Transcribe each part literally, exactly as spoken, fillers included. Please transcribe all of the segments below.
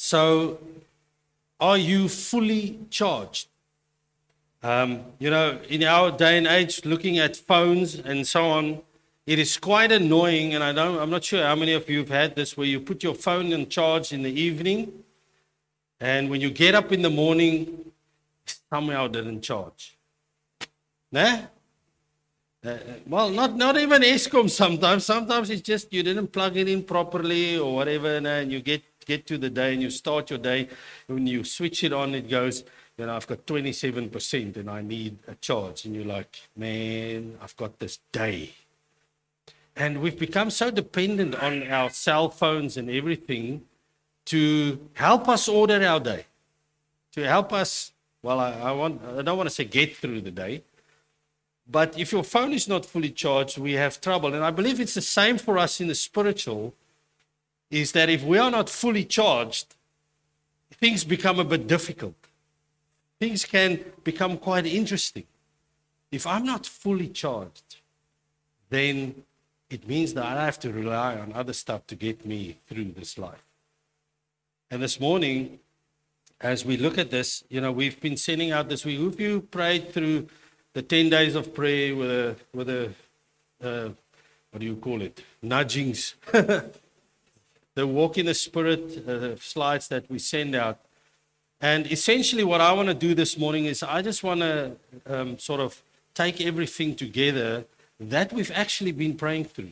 So, are you fully charged? Um, you know, in our day and age, looking at phones and so on, it is quite annoying, and I don't, I'm not sure how many of you have had this, where you put your phone in charge in the evening, and when you get up in the morning, somehow it didn't charge. Nah? Uh, well, not, not even Eskom sometimes. Sometimes it's just you didn't plug it in properly or whatever, and you get, get to the day and you start your day. When you switch it on, it goes, you know, I've got twenty-seven percent and I need a charge. And you're like, man, I've got this day. And we've become so dependent on our cell phones and everything to help us order our day, to help us, well, I, I, want, I don't want to say get through the day, but if your phone is not fully charged, we have trouble. And I believe it's the same for us in the spiritual, is that if we are not fully charged, things become a bit difficult. Things can become quite interesting. If I'm not fully charged, then it means that I have to rely on other stuff to get me through this life. And this morning, as we look at this, you know, we've been sending out this week. If you prayed through the ten days of prayer with a, with a uh, what do you call it? Nudgings. The Walk in the Spirit uh, slides that we send out. And essentially what I want to do this morning is I just want to um, sort of take everything together that we've actually been praying through.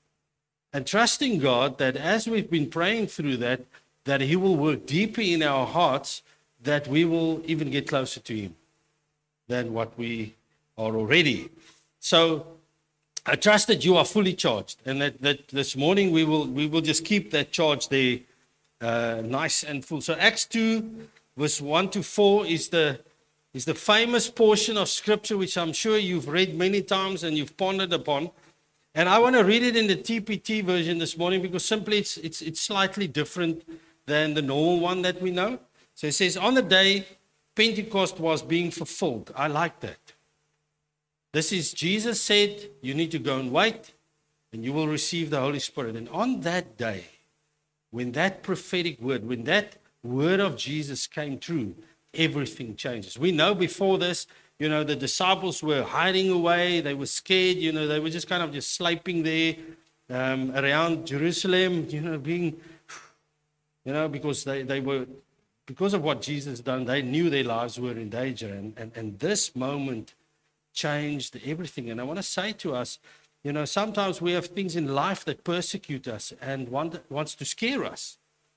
And trusting God that as we've been praying through that, that He will work deeper in our hearts, that we will even get closer to Him than what we are already. So I trust that you are fully charged, and that, that this morning we will we will just keep that charge there uh, nice and full. So Acts two, verse one to four is the is the famous portion of Scripture which I'm sure you've read many times and you've pondered upon. And I want to read it in the T P T version this morning because simply it's it's it's slightly different than the normal one that we know. So it says, on the day Pentecost was being fulfilled. I like that. This is, Jesus said, you need to go and wait, and you will receive the Holy Spirit. And on that day, when that prophetic word, when that word of Jesus came true, everything changes. We know before this, you know, the disciples were hiding away. They were scared. You know, they were just kind of just sleeping there um, around Jerusalem, you know, being, you know, because they, they were, because of what Jesus done, they knew their lives were in danger. And, and, and this moment changed everything. And I want to say to us, you know, sometimes we have things in life that persecute us and want, wants to scare us.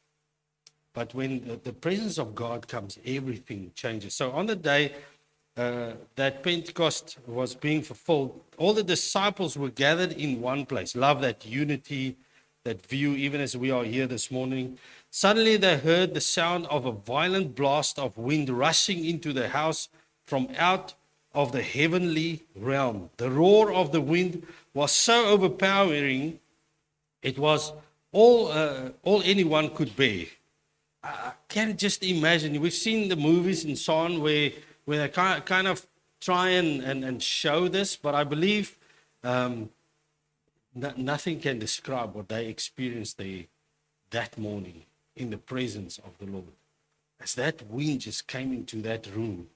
But when the, the presence of God comes, everything changes. So on the day uh, that Pentecost was being fulfilled, all the disciples were gathered in one place. Love that unity, that view, even as we are here this morning. Suddenly they heard the sound of a violent blast of wind rushing into the house from out of the heavenly realm. The roar of the wind was so overpowering, it was all uh, all anyone could bear. I can just imagine. We've seen the movies and so on where, where they kind of try and, and, and show this, but I believe um, no, nothing can describe what they experienced there that morning in the presence of the Lord. As that wind just came into that room,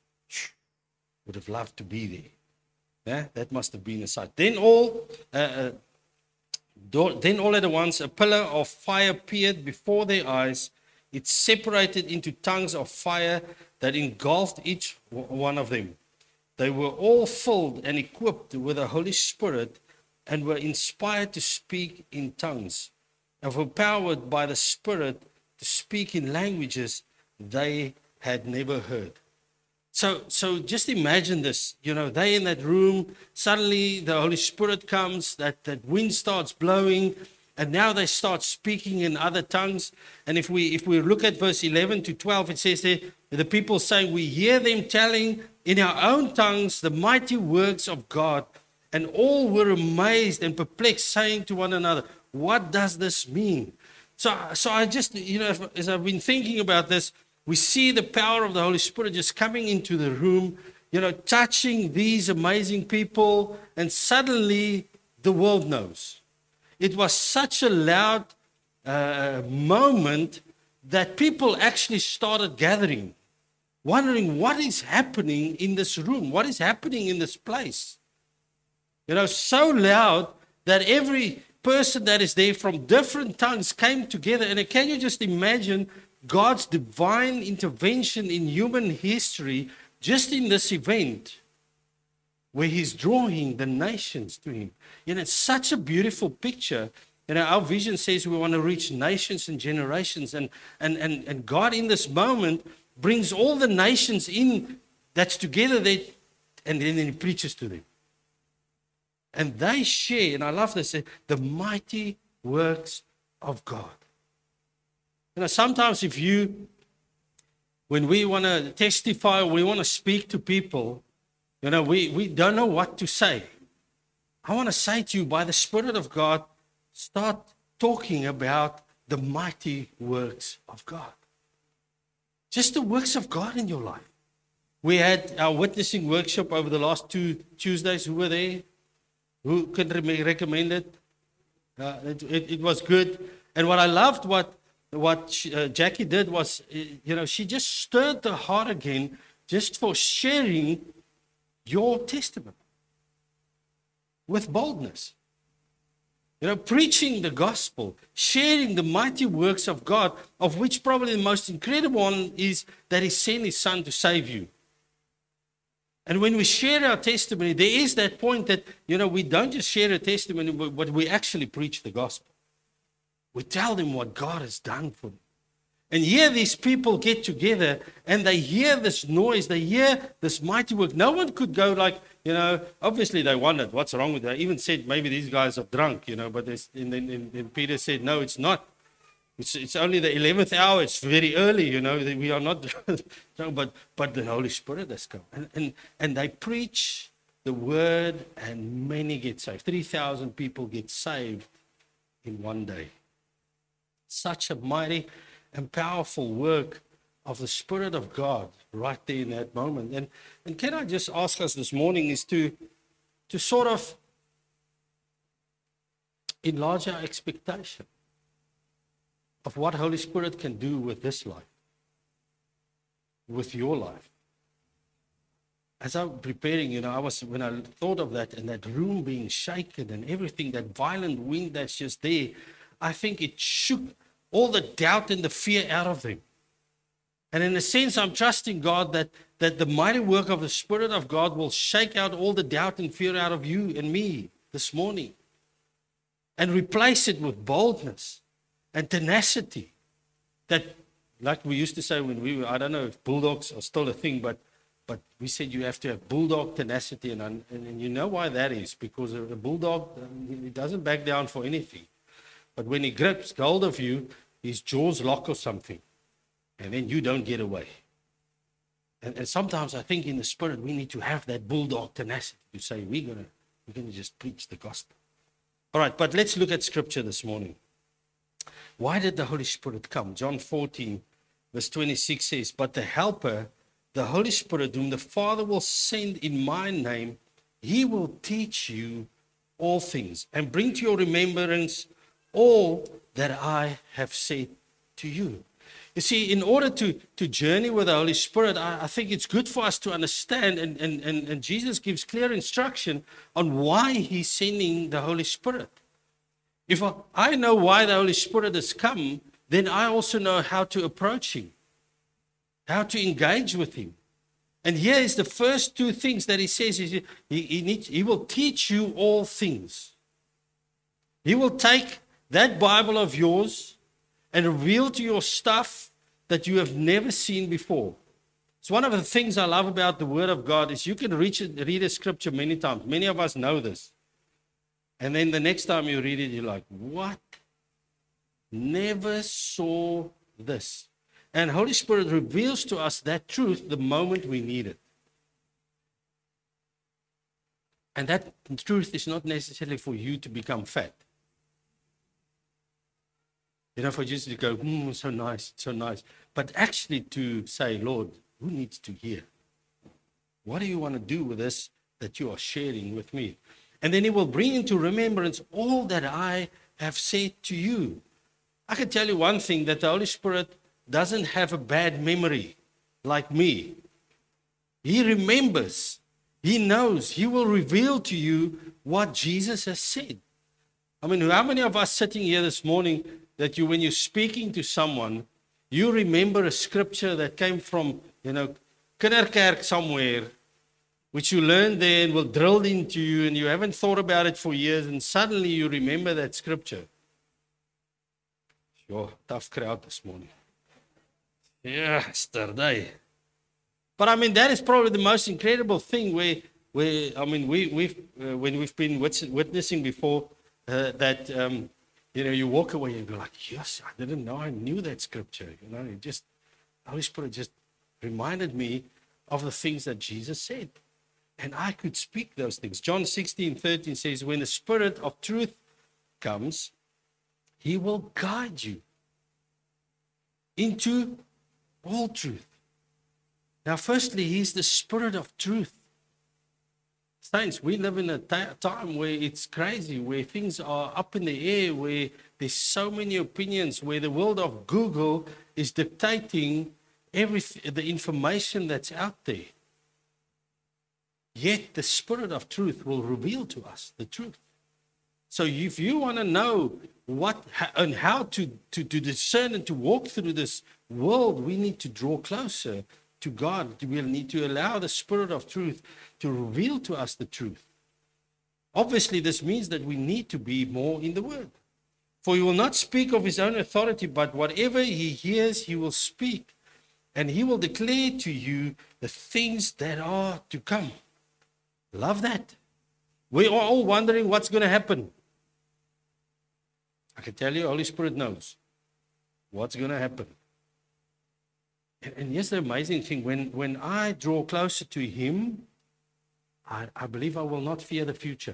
would have loved to be there. Yeah, that must have been a sight. Then all, uh, uh, then all at once, a pillar of fire appeared before their eyes. It separated into tongues of fire that engulfed each one of them. They were all filled and equipped with the Holy Spirit and were inspired to speak in tongues, and were empowered by the Spirit to speak in languages they had never heard. So, so just imagine this, you know, they in that room, suddenly the Holy Spirit comes, that, that wind starts blowing, and now they start speaking in other tongues. And if we if we look at verse eleven to twelve, it says there, the people saying, we hear them telling in our own tongues the mighty works of God. And all were amazed and perplexed, saying to one another, what does this mean? So, so I just, you know, as I've been thinking about this, we see the power of the Holy Spirit just coming into the room, you know, touching these amazing people, and suddenly the world knows. It was such a loud uh, moment that people actually started gathering, wondering what is happening in this room, what is happening in this place. You know, so loud that every person that is there from different tongues came together. And can you just imagine God's divine intervention in human history just in this event where he's drawing the nations to him? You know, it's such a beautiful picture. You know, our vision says we want to reach nations and generations. And, and, and, and God in this moment brings all the nations in that's together there, and then he preaches to them. And they share, and I love this, the mighty works of God. You know, sometimes if you, when we want to testify, we want to speak to people, you know, we, we don't know what to say. I want to say to you, by the Spirit of God, start talking about the mighty works of God. Just the works of God in your life. We had our witnessing workshop over the last two Tuesdays. Who were there? Who can re- recommend it? Uh, it, it? It was good. And what I loved, what what she, uh, Jackie did was, you know, she just stirred the heart again, just for sharing your testimony with boldness. You know, preaching the gospel, sharing the mighty works of God, of which probably the most incredible one is that he sent his son to save you. And when we share our testimony, there is that point that, you know, we don't just share a testimony, but we actually preach the gospel. We tell them what God has done for them. And here these people get together and they hear this noise, they hear this mighty work. No one could go like, you know, obviously they wondered, what's wrong with that? They even said, maybe these guys are drunk, you know, but and then and Peter said, no, it's not. It's, it's only the eleventh hour. It's very early, you know. We are not, no, but but the Holy Spirit has come. And, and, and they preach the word and many get saved. three thousand people get saved in one day. Such a mighty and powerful work of the Spirit of God right there in that moment. And, and can I just ask us this morning is to, to sort of enlarge our expectation of what Holy Spirit can do with this life, with your life. As I'm preparing, you know, I was, when I thought of that and that room being shaken and everything, that violent wind that's just there, I think it shook all the doubt and the fear out of them. And in a sense, I'm trusting God that, that the mighty work of the Spirit of God will shake out all the doubt and fear out of you and me this morning and replace it with boldness and tenacity. That, like we used to say when we were, I don't know if bulldogs are still a thing, but but we said you have to have bulldog tenacity. And, and, and you know why that is? Because a bulldog, he doesn't back down for anything. But when he grips hold of you, his jaws lock or something. And then you don't get away. And, and sometimes I think in the Spirit, we need to have that bulldog tenacity to say, we're going we're gonna just preach the gospel. All right, but let's look at Scripture this morning. Why did the Holy Spirit come? John fourteen, verse twenty-six says, but the Helper, the Holy Spirit, whom the Father will send in my name, he will teach you all things and bring to your remembrance all that I have said to you. You see, in order to, to journey with the Holy Spirit, I, I think it's good for us to understand, and, and, and, and Jesus gives clear instruction on why he's sending the Holy Spirit. If I, I know why the Holy Spirit has come, then I also know how to approach him, how to engage with him. And here is the first two things that he says. He, he, needs, he will teach you all things. He will take that Bible of yours and reveal to you stuff that you have never seen before. It's one of the things I love about the Word of God is you can reach it, read a scripture many times. Many of us know this. And then the next time you read it, you're like, what? Never saw this. And Holy Spirit reveals to us that truth the moment we need it. And that truth is not necessarily for you to become fat. You know, for you to go, hmm, so nice, so nice. But actually to say, Lord, who needs to hear? What do you want to do with this that you are sharing with me? And then he will bring into remembrance all that I have said to you. I can tell you one thing, that the Holy Spirit doesn't have a bad memory like me. He remembers. He knows. He will reveal to you what Jesus has said. I mean, how many of us sitting here this morning that you, when you're speaking to someone, you remember a scripture that came from, you know, Kinderkerk somewhere, which you learned there and will drilled into you, and you haven't thought about it for years, and suddenly you remember that scripture. Sure, tough crowd this morning. Yesterday. But I mean, that is probably the most incredible thing where, where I mean, we, we've, uh, when we've been witnessing before, uh, that, um, you know, you walk away and go like, yes, I didn't know I knew that scripture. You know, it just, Holy Spirit just reminded me of the things that Jesus said. And I could speak those things. John sixteen thirteen says, when the Spirit of truth comes, He will guide you into all truth. Now, firstly, He's the Spirit of truth. Saints, we live in a ta- time where it's crazy, where things are up in the air, where there's so many opinions, where the world of Google is dictating everything, the information that's out there. Yet the Spirit of truth will reveal to us the truth. So if you want to know what and how to, to, to discern and to walk through this world, we need to draw closer to God. We need to allow the Spirit of truth to reveal to us the truth. Obviously, this means that we need to be more in the Word. For He will not speak of His own authority, but whatever He hears, He will speak. And He will declare to you the things that are to come. Love that. We are all wondering what's going to happen. I can tell you, Holy Spirit knows what's going to happen. And, and here's the amazing thing. When, when I draw closer to Him, I, I believe I will not fear the future.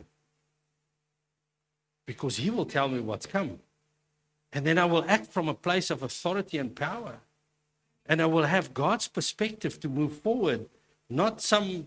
Because He will tell me what's come. And then I will act from a place of authority and power. And I will have God's perspective to move forward, not some...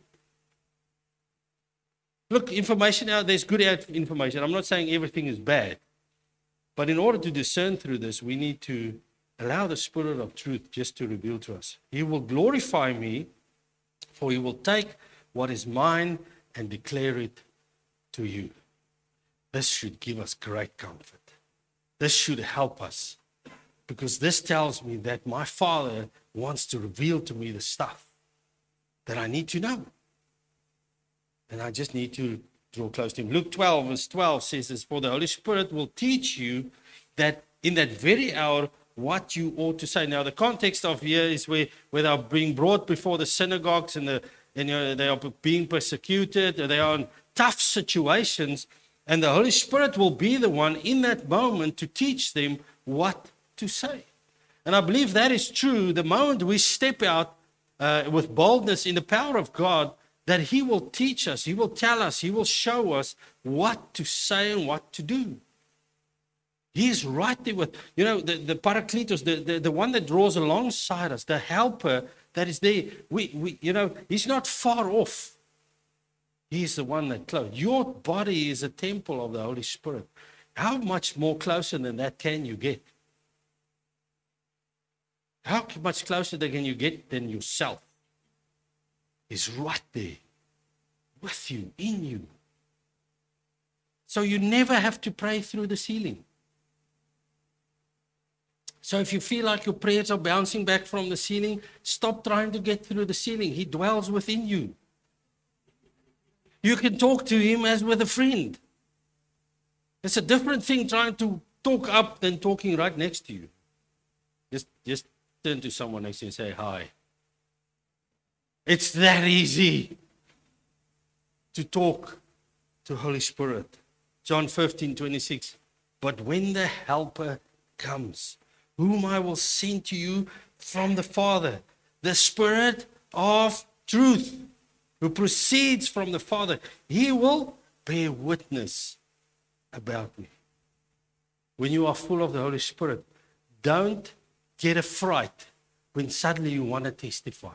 Look, information out there's good information. I'm not saying everything is bad. But in order to discern through this, we need to allow the Spirit of truth just to reveal to us. He will glorify me, for He will take what is mine and declare it to you. This should give us great comfort. This should help us. Because this tells me that my Father wants to reveal to me the stuff that I need to know. And I just need to draw close to Him. Luke twelve, verse twelve says this, for the Holy Spirit will teach you that in that very hour what you ought to say. Now, the context of here is where, where they are being brought before the synagogues and, the, and you know, they are being persecuted. They are in tough situations. And the Holy Spirit will be the one in that moment to teach them what to say. And I believe that is true. The moment we step out uh, with boldness in the power of God, that He will teach us, He will tell us, He will show us what to say and what to do. He is right there with, you know, the, the Parakletos, the, the, the one that draws alongside us, the helper that is there. We, we, you know, He's not far off. He's the one that close. Your body is a temple of the Holy Spirit. How much more closer than that can you get? How much closer can you get than yourself? Is right there with you, in you. So you never have to pray through the ceiling. So if you feel like your prayers are bouncing back from the ceiling, stop trying to get through the ceiling. He dwells within you. You can talk to Him as with a friend. It's a different thing trying to talk up than talking right next to you. Just, just turn to someone next to you and say, hi. It's that easy to talk to Holy Spirit. John fifteen twenty-six. But when the Helper comes, whom I will send to you from the Father, the Spirit of truth, who proceeds from the Father, He will bear witness about me. When you are full of the Holy Spirit, don't get a fright when suddenly you want to testify.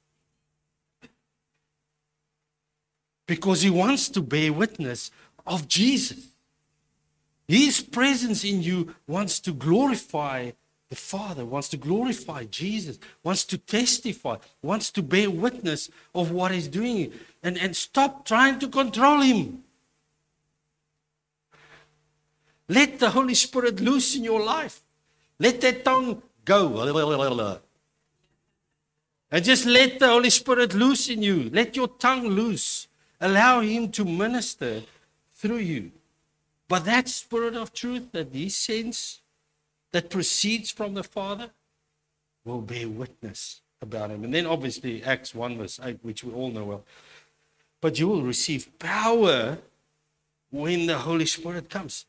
Because He wants to bear witness of Jesus. His presence in you wants to glorify The Father wants to glorify Jesus, wants to testify, wants to bear witness of what He's doing. And, and stop trying to control Him. Let the Holy Spirit loose in your life. Let that tongue go. And just let the Holy Spirit loose in you. Let your tongue loose. Allow Him to minister through you. But that Spirit of truth that He sends, that proceeds from the Father, will bear witness about Him. And then obviously Acts one verse eight, which we all know well. But you will receive power when the Holy Spirit comes.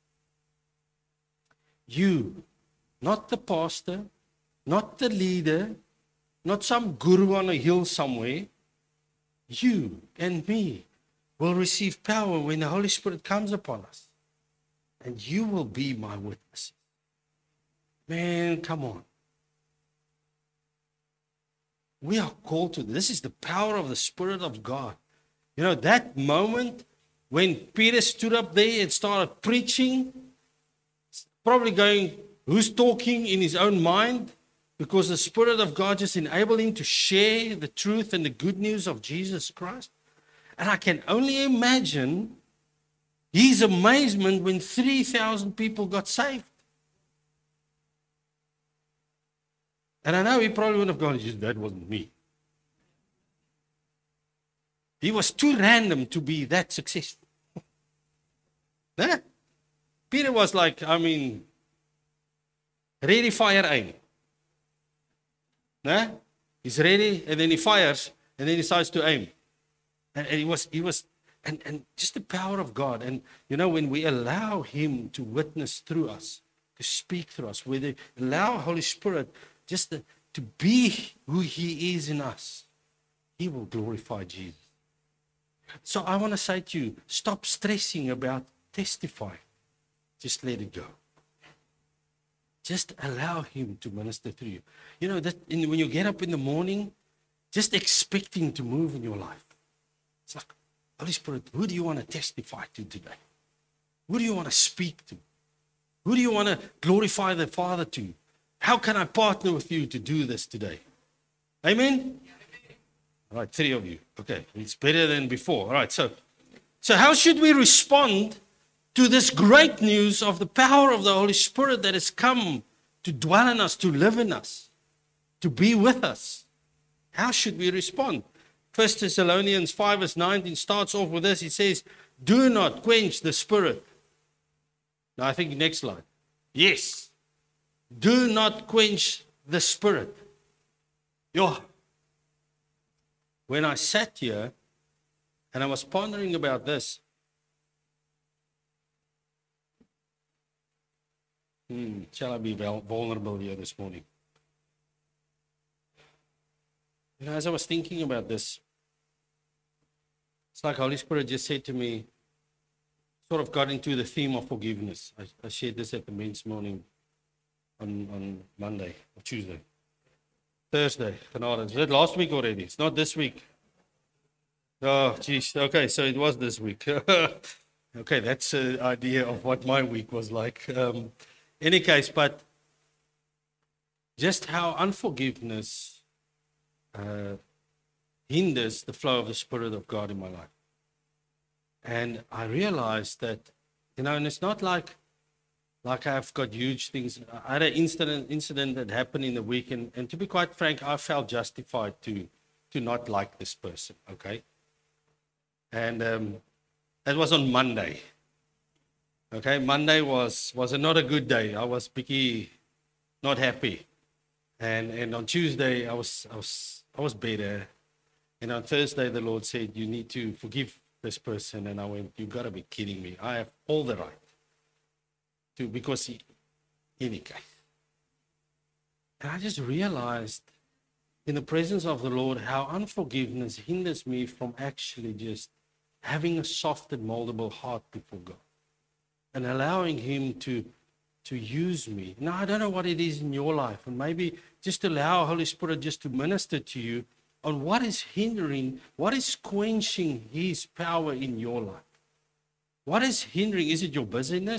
You, not the pastor, not the leader, not some guru on a hill somewhere. You and me will receive power when the Holy Spirit comes upon us. And you will be my witnesses. Man, come on. We are called to this. This is the power of the Spirit of God. You know, that moment when Peter stood up there and started preaching, probably going, who's talking in his own mind? Because the Spirit of God just enabled him to share the truth and the good news of Jesus Christ. And I can only imagine his amazement when three thousand people got saved. And I know he probably wouldn't have gone, that wasn't me. He was too random to be that successful. Nah? Peter was like, I mean, ready, fire, aim. Nah? He's ready, and then he fires, and then he decides to aim. And, and he was, he was, and, and just the power of God. And, you know, when we allow Him to witness through us, to speak through us, when we allow Holy Spirit just to, to be who He is in us, He will glorify Jesus. So I want to say to you, stop stressing about testifying. Just let it go. Just allow Him to minister through you. You know, that in, when you get up in the morning, just expect Him to move in your life. It's like, Holy Spirit, who do you want to testify to today? Who do you want to speak to? Who do you want to glorify the Father to? How can I partner with you to do this today? Amen? All right, three of you. Okay, it's better than before. All right, so, so how should we respond to this great news of the power of the Holy Spirit that has come to dwell in us, to live in us, to be with us? How should we respond? First Thessalonians five verse nineteen starts off with this. It says, do not quench the Spirit. Now I think next slide. Yes. Do not quench the Spirit. Yo. When I sat here and I was pondering about this, Hmm, shall I be vulnerable here this morning? You know, as I was thinking about this, it's like Holy Spirit just said to me, sort of got into the theme of forgiveness. I, I shared this at the men's morning on, on Monday or Tuesday. Thursday. Is it last week already? It's not this week. Oh, geez. Okay, so it was this week. Okay, that's an idea of what my week was like. Um, any case, but just how unforgiveness uh, hinders the flow of the Spirit of God in my life. And I realized that, you know, and it's not like like I've got huge things. I had an incident incident that happened in the week, and, and to be quite frank, I felt justified to to not like this person, okay? And um, that was on Monday. Okay, Monday was was a not a good day. I was picky, not happy. And and on Tuesday I was I was I was better. And on Thursday the Lord said, you need to forgive this person. And I went, you gotta be kidding me. I have all the right to, because he, any case. And I just realized in the presence of the Lord how unforgiveness hinders me from actually just having a soft and moldable heart before God and allowing Him to, to use me. Now, I don't know what it is in your life, and maybe just allow Holy Spirit just to minister to you on what is hindering, what is quenching His power in your life. What is hindering? Is it your busyness?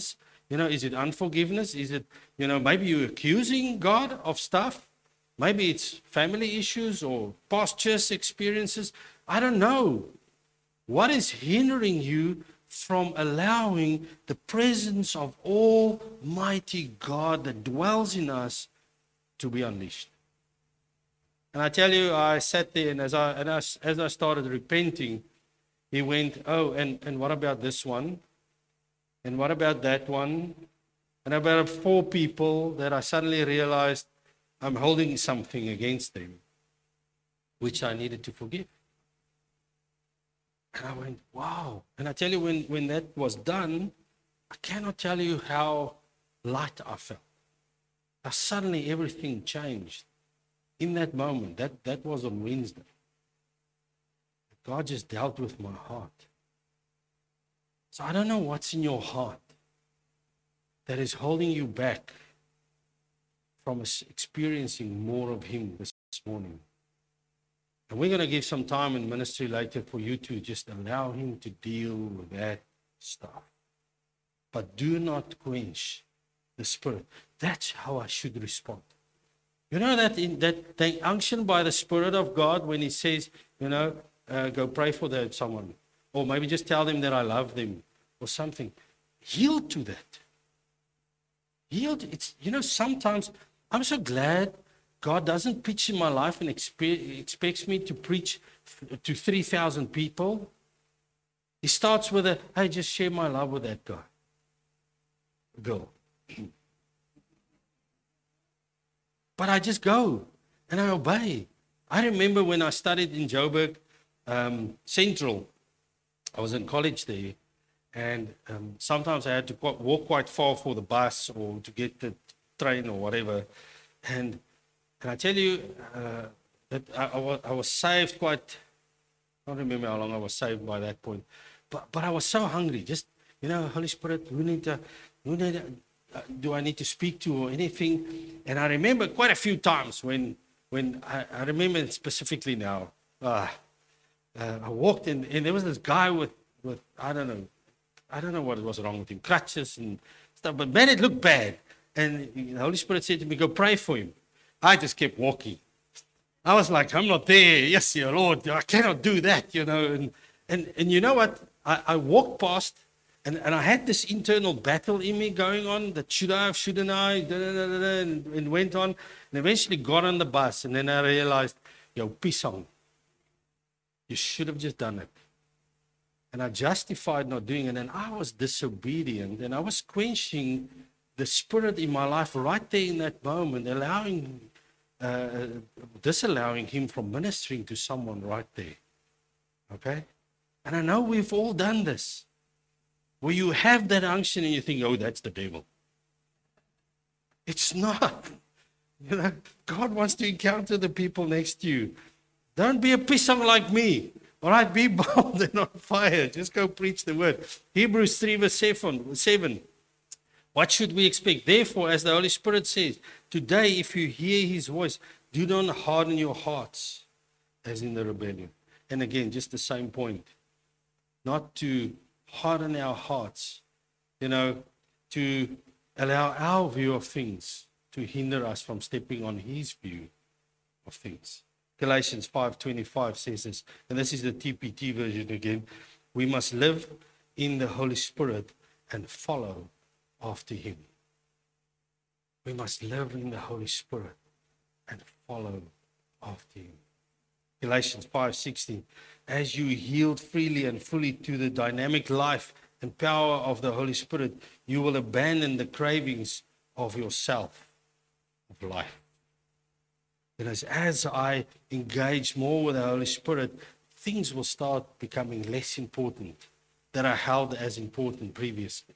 You know, is it unforgiveness? Is it, you know, maybe you're accusing God of stuff? Maybe it's family issues or past church experiences. I don't know. What is hindering you from allowing the presence of Almighty God that dwells in us to be unleashed? And I tell you, I sat there, and as I, and as, as I started repenting, he went, oh, and, and what about this one? And what about that one? And about four people that I suddenly realized I'm holding something against them, which I needed to forgive. And I went, wow. And I tell you, when, when that was done, I cannot tell you how light I felt. How suddenly everything changed. In that moment, that, that was on Wednesday. God just dealt with my heart. So I don't know what's in your heart that is holding you back from experiencing more of Him this morning. And we're going to give some time in ministry later for you to just allow Him to deal with that stuff. But do not quench the Spirit. That's how I should respond. You know that in that the unction by the Spirit of God when He says, you know, uh, go pray for that someone, or maybe just tell them that I love them, or something. Yield to that. Yield. It's, you know, sometimes I'm so glad God doesn't preach in my life and expe- expects me to preach f- to three thousand people. He starts with a, hey, just share my love with that guy, girl. But I just go and I obey. I remember when I studied in Joburg um, Central, I was in college there, and um, sometimes I had to quite, walk quite far for the bus or to get the train or whatever. And and I tell you uh, that I, I, was, I was saved quite, I don't remember how long I was saved by that point. But but I was so hungry. Just, you know, Holy Spirit, who need to, who need to, uh, do I need to speak to or anything? And I remember quite a few times when, when I, I remember specifically now, uh, uh, I walked in and there was this guy with, with, I don't know, I don't know what was wrong with him, crutches and stuff, but man, it looked bad. And the Holy Spirit said to me, go pray for him. I just kept walking. I was like, I'm not there. Yes, your Lord, I cannot do that, you know. And and, and you know what? I, I walked past, and, and I had this internal battle in me going on, that should I, shouldn't I, da, da, da, da, da, and, and went on. And eventually got on the bus, and then I realized, yo, pisang, you should have just done it. And I justified not doing it, and I was disobedient, and I was quenching the Spirit in my life right there in that moment, allowing, uh, disallowing Him from ministering to someone right there. Okay? And I know we've all done this, where you have that unction and you think, oh, that's the devil. It's not. You know, God wants to encounter the people next to you. Don't be a pisang like me. All right, be bold and on fire. Just go preach the word. Hebrews three verse seven. What should we expect? Therefore, as the Holy Spirit says, today if you hear His voice, do not harden your hearts as in the rebellion. And again, just the same point. Not to harden our hearts, you know, to allow our view of things to hinder us from stepping on His view of things. Galatians five twenty-five says this, and this is the T P T version again. We must live in the Holy Spirit and follow after Him. We must live in the Holy Spirit and follow after Him. Galatians five sixteen. As you yield freely and fully to the dynamic life and power of the Holy Spirit, you will abandon the cravings of yourself, of life. And as, as I engage more with the Holy Spirit, things will start becoming less important that I held as important previously.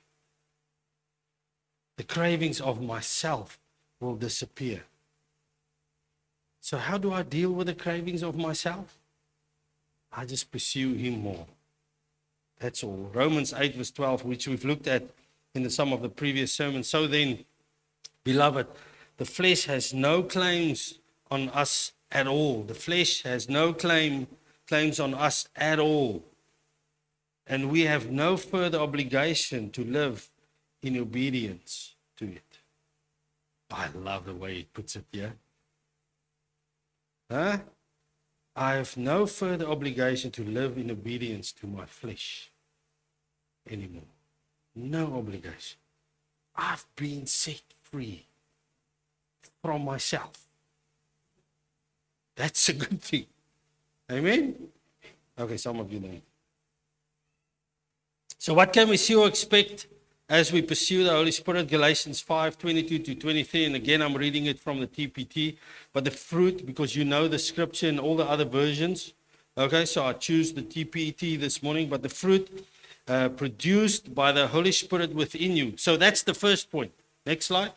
The cravings of myself will disappear. So how do I deal with the cravings of myself? I just pursue Him more. That's all. Romans eight verse twelve, which we've looked at in the, some of the previous sermons. So then, beloved, the flesh has no claims on us at all. The flesh has no claim claims on us at all. And we have no further obligation to live in obedience to it. I love the way it puts it here. Huh? I have no further obligation to live in obedience to my flesh anymore. No obligation. I've been set free from myself. That's a good thing. Amen? Okay, some of you know. So what can we see or expect as we pursue the Holy Spirit? Galatians five, twenty-two to twenty-three. And again, I'm reading it from the T P T. But the fruit, because you know the scripture and all the other versions. Okay, so I choose the T P T this morning. But the fruit uh, produced by the Holy Spirit within you. So that's the first point. Next slide.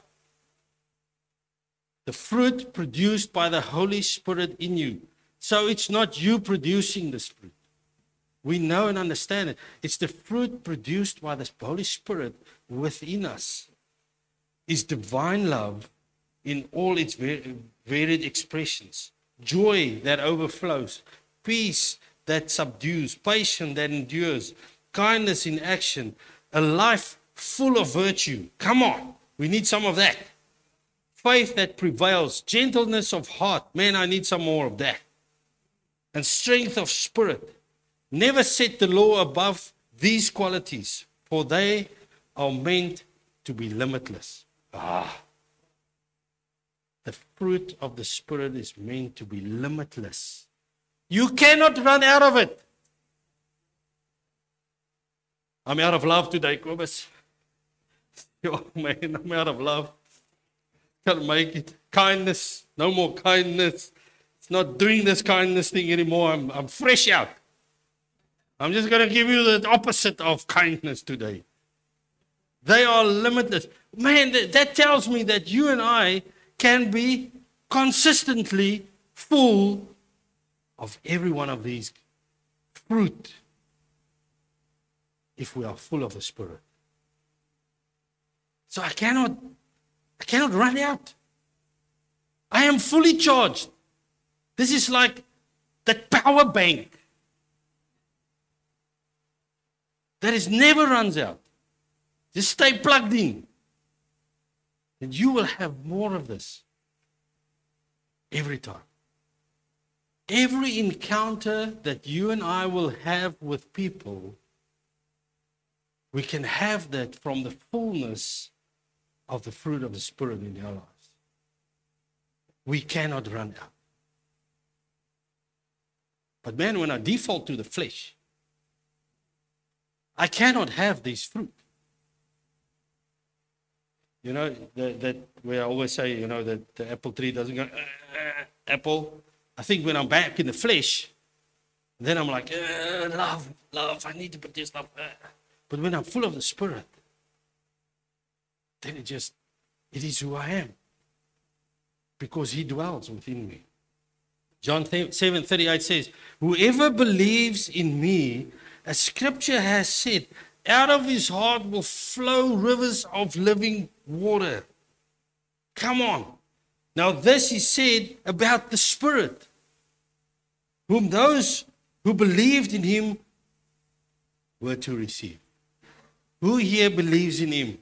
The fruit produced by the Holy Spirit in you. So it's not you producing this fruit. We know and understand it. It's the fruit produced by the Holy Spirit within us. It's divine love in all its varied expressions. Joy that overflows. Peace that subdues. Patience that endures. Kindness in action. A life full of virtue. Come on. We need some of that. Faith that prevails. Gentleness of heart. Man, I need some more of that. And strength of spirit. Never set the law above these qualities, for they are meant to be limitless. Ah. The fruit of the Spirit is meant to be limitless. You cannot run out of it. I'm out of love today, Kobus. Oh man, I'm out of love. Can't make it. Kindness, no more kindness. It's not doing this kindness thing anymore. I'm, I'm fresh out. I'm just going to give you the opposite of kindness today. They are limitless. Man, that, that tells me that you and I can be consistently full of every one of these fruit if we are full of the Spirit. So I cannot, I cannot run out. I am fully charged. This is like that power bank that is never runs out. Just stay plugged in. And you will have more of this every time. Every encounter that you and I will have with people, we can have that from the fullness of the fruit of the Spirit in our lives. We cannot run out. But man, when I default to the flesh, I cannot have these fruit. You know, that, that where I always say, you know, that the apple tree doesn't go, uh, apple. I think when I'm back in the flesh, then I'm like, uh, love, love, I need to produce love. Uh. But when I'm full of the Spirit, then it just, it is who I am. Because He dwells within me. John seven thirty-eight says, whoever believes in me, as Scripture has said, out of his heart will flow rivers of living water. Come on. Now this is said about the Spirit, whom those who believed in Him were to receive. Who here believes in Him?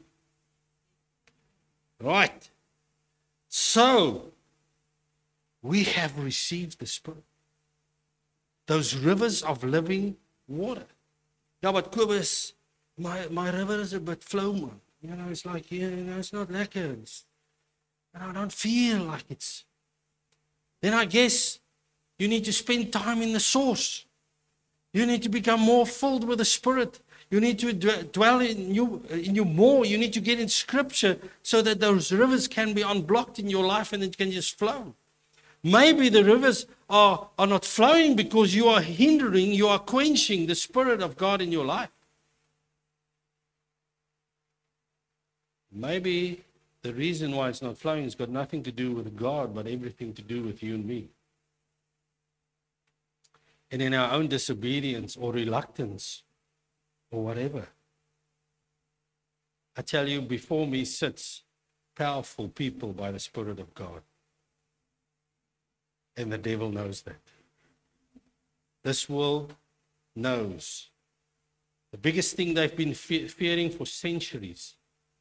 Right. So, we have received the Spirit. Those rivers of living water. Yeah, but Kobus, my, my river is a bit flow, man. You know, it's like, yeah, you know, it's not lekker. It's, and I don't feel like it's. Then I guess you need to spend time in the source. You need to become more filled with the Spirit. You need to dwell in you, in you more. You need to get in Scripture so that those rivers can be unblocked in your life and it can just flow. Maybe the rivers are, are not flowing because you are hindering, you are quenching the Spirit of God in your life. Maybe the reason why it's not flowing has got nothing to do with God, but everything to do with you and me. And in our own disobedience or reluctance or whatever. I tell you, before me sits powerful people by the Spirit of God. And the devil knows that. This world knows. The biggest thing they've been fe- fearing for centuries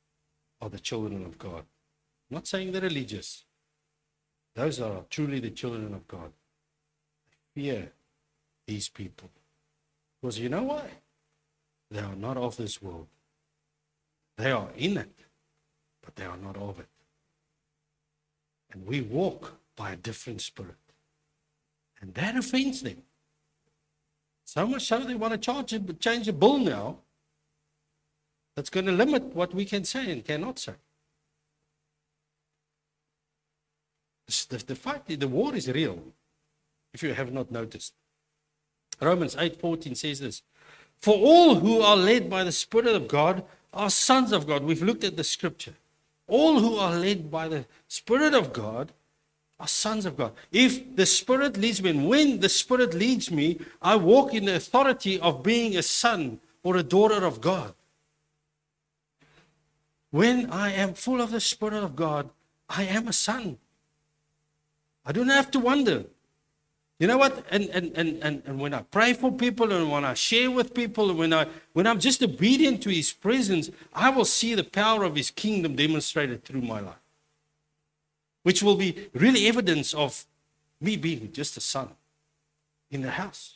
are the children of God. I'm not saying the religious. Those are truly the children of God. Fear these people. Because you know why? They are not of this world. They are in it, but they are not of it. And we walk by a different spirit. And that offends them. So much so they want to charge a, change a bill now that's going to limit what we can say and cannot say. The, the fight, the war is real, if you have not noticed. Romans eight fourteen says this, for all who are led by the Spirit of God are sons of God. We've looked at the scripture. All who are led by the Spirit of God are sons of God. If the Spirit leads me, and when the Spirit leads me, I walk in the authority of being a son or a daughter of God. When I am full of the Spirit of God, I am a son. I don't have to wonder. You know what? And, and, and, and, and when I pray for people and when I share with people and when, I, when I'm just obedient to His presence, I will see the power of His kingdom demonstrated through my life. Which will be really evidence of me being just a son in the house.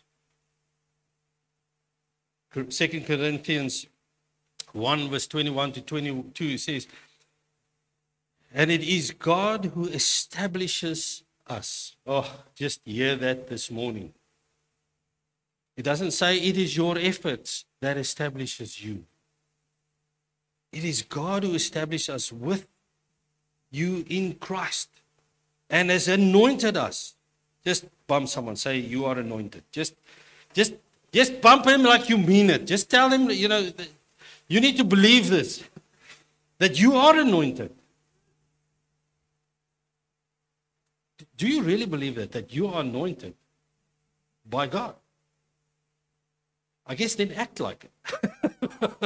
Second Corinthians one verse twenty-one to twenty-two says, and it is God who establishes us. Oh, just hear that this morning. It doesn't say it is your efforts that establishes you. It is God who establishes us with you in Christ and has anointed us. Just bump someone, say you are anointed. Just, just, just bump him like you mean it. Just tell him, you know, you need to believe this, that you are anointed. Do you really believe that, that you are anointed by God? I guess then act like it.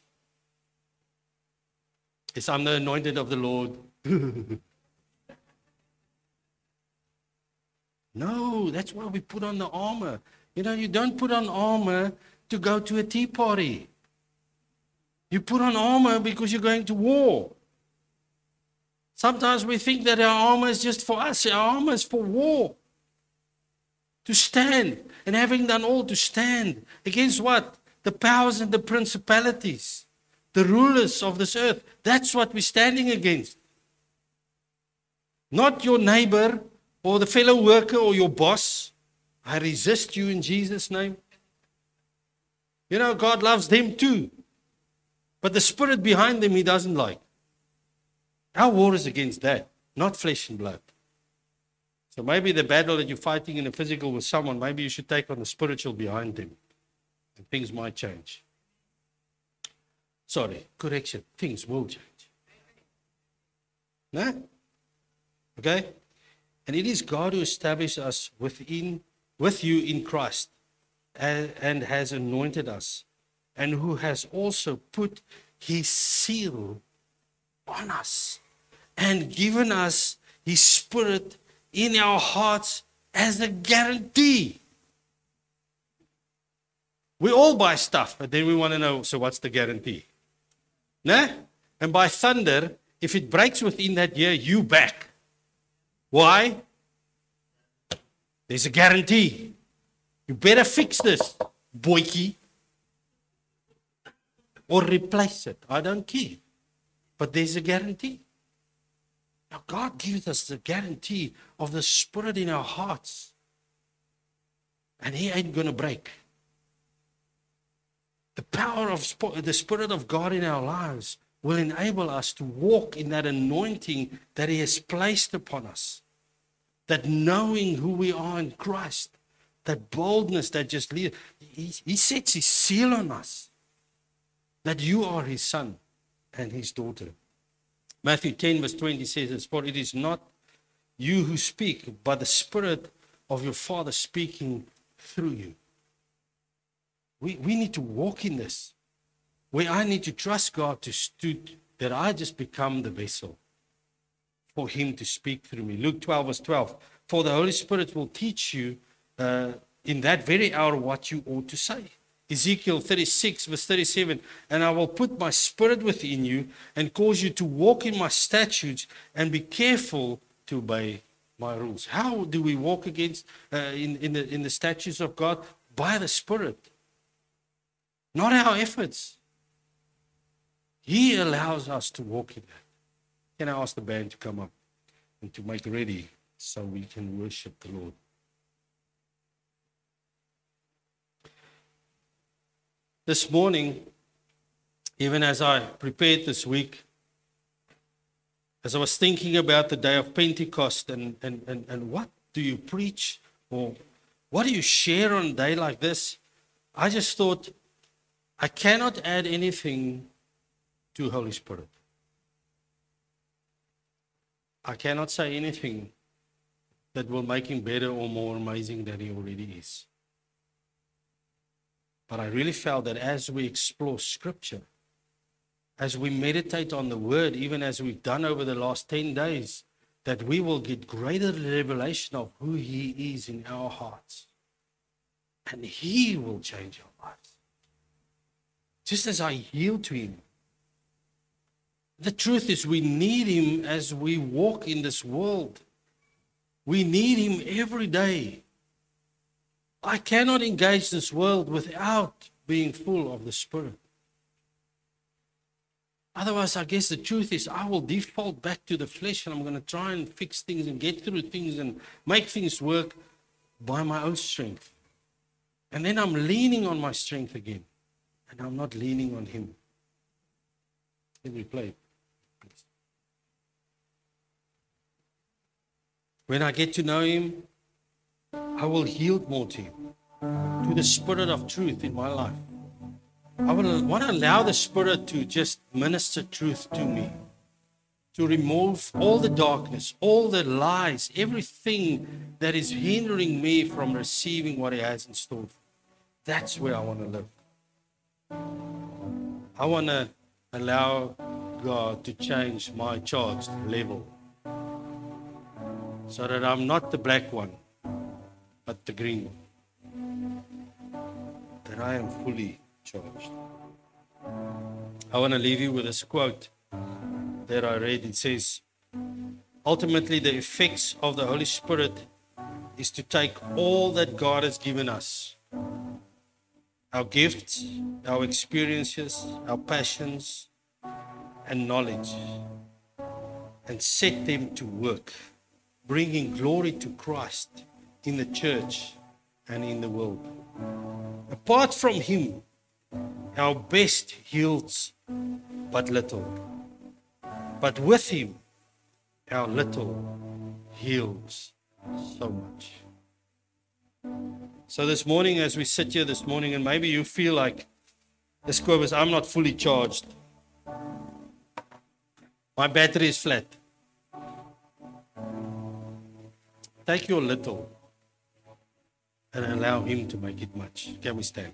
Yes, I'm the anointed of the Lord. No, that's why we put on the armor. You know, you don't put on armor to go to a tea party. You put on armor because you're going to war. Sometimes we think that our armor is just for us. Our armor is for war. To stand. And having done all, to stand. Against what? The powers and the principalities. The rulers of this earth. That's what we're standing against. Not your neighbor or the fellow worker or your boss. I resist you in Jesus' name. You know, God loves them too. But the spirit behind them He doesn't like. Our war is against that, not flesh and blood. So maybe the battle that you're fighting in the physical with someone, maybe you should take on the spiritual behind them. And things might change. Sorry, correction. Things will change. No? Okay? And it is God who established us within, with you in Christ and, and has anointed us and who has also put His seal on us and given us His Spirit in our hearts as a guarantee. We all buy stuff, but then we want to know, so what's the guarantee? Nah? And by thunder, if it breaks within that year, you back. Why? There's a guarantee. You better fix this, boykie. Or replace it. I don't care. But there's a guarantee. Now God gives us the guarantee of the Spirit in our hearts. And He ain't going to break. The power of the Spirit of God in our lives will enable us to walk in that anointing that He has placed upon us. That knowing who we are in Christ, that boldness that just leads, He, he sets His seal on us. That you are His son and His daughter. Matthew ten verse twenty says this, for it is not you who speak, but the Spirit of your Father speaking through you. We, we need to walk in this. Where I need to trust God to, to that I just become the vessel for Him to speak through me. Luke twelve verse twelve, for the Holy Spirit will teach you uh, in that very hour what you ought to say. Ezekiel thirty-six, verse thirty-seven, and I will put my spirit within you and cause you to walk in my statutes and be careful to obey my rules. How do we walk against uh, in, in, the, in the statutes of God? By the Spirit. Not our efforts. He allows us to walk in that. Can I ask the band to come up and to make ready so we can worship the Lord? This morning, even as I prepared this week, as I was thinking about the day of Pentecost and, and, and, and what do you preach or what do you share on a day like this, I just thought, I cannot add anything to Holy Spirit. I cannot say anything that will make him better or more amazing than he already is. But I really felt that as we explore Scripture, as we meditate on the Word, even as we've done over the last ten days, that we will get greater revelation of who he is in our hearts. And he will change our lives. Just as I yield to him. The truth is we need him as we walk in this world. We need him every day. I cannot engage this world without being full of the Spirit. Otherwise, I guess the truth is I will default back to the flesh and I'm going to try and fix things and get through things and make things work by my own strength. And then I'm leaning on my strength again. And I'm not leaning on him. Let me play. Please. When I get to know him, I will yield more to him, to the Spirit of truth in my life. I will want to allow the Spirit to just minister truth to me, to remove all the darkness, all the lies, everything that is hindering me from receiving what he has in store. That's where I want to live. I want to allow God to change my charged level so that I'm not the black one, but the green one. That I am fully charged. I want to leave you with this quote that I read. It says, ultimately the effects of the Holy Spirit is to take all that God has given us, our gifts, our experiences, our passions, and knowledge, and set them to work, bringing glory to Christ in the church and in the world. Apart from him, our best yields but little. But with him, our little yields so much. So this morning, as we sit here this morning, and maybe you feel like, this Cobus, I'm not fully charged. My battery is flat. Take your little and allow him to make it much. Can we stand?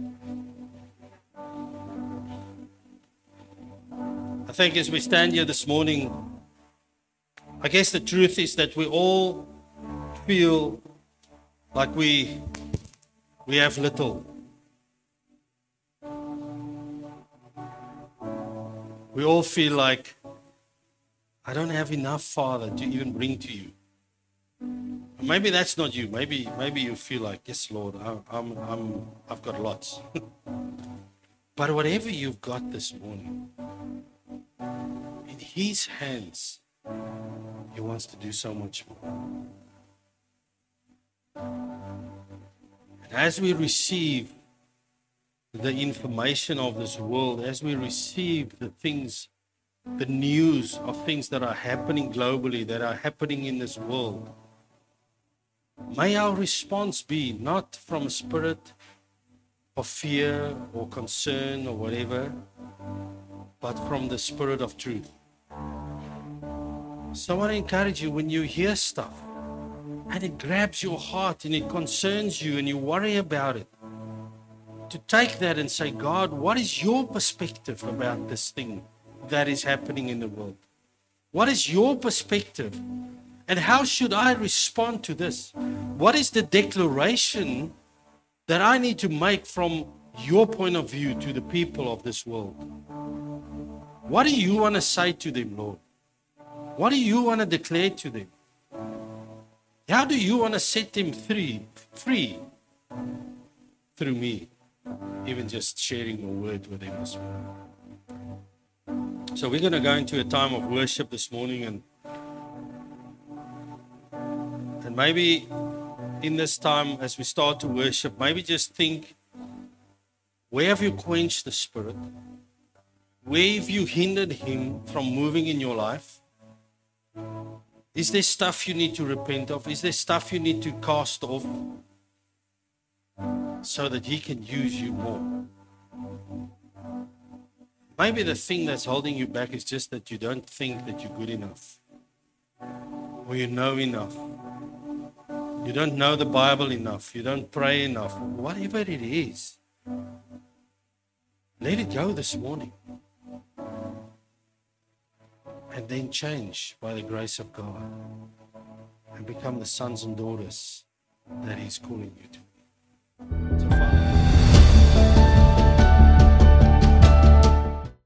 I think as we stand here this morning, I guess the truth is that we all feel like we we have little. We all feel like, I don't have enough, Father, to even bring to you. Maybe that's not you. Maybe maybe you feel like, yes, Lord, I'm, I'm, I'm, I've got lots. But whatever you've got this morning, in his hands, he wants to do so much more. And as we receive the information of this world, as we receive the things, the news of things that are happening globally, that are happening in this world, may our response be not from a spirit of fear or concern or whatever, but from the Spirit of truth. So I want to encourage you, when you hear stuff and it grabs your heart and it concerns you and you worry about it, to take that and say, God, what is your perspective about this thing that is happening in the world? What is your perspective? And how should I respond to this? What is the declaration that I need to make from your point of view to the people of this world. What do you want to say to them, Lord? What do you want to declare to them? How do you want to set them free, free through me? Even just sharing your word with them this morning. So we're going to go into a time of worship this morning, and and maybe in this time as we start to worship, maybe just think, where have you quenched the Spirit? Where have you hindered Him from moving in your life? Is there stuff you need to repent of? Is there stuff you need to cast off so that He can use you more? Maybe the thing that's holding you back is just that you don't think that you're good enough, or you know enough. You don't know the Bible enough. You don't pray enough. Whatever it is, let it go this morning. And then change by the grace of God and become the sons and daughters that He's calling you to be. So, Father,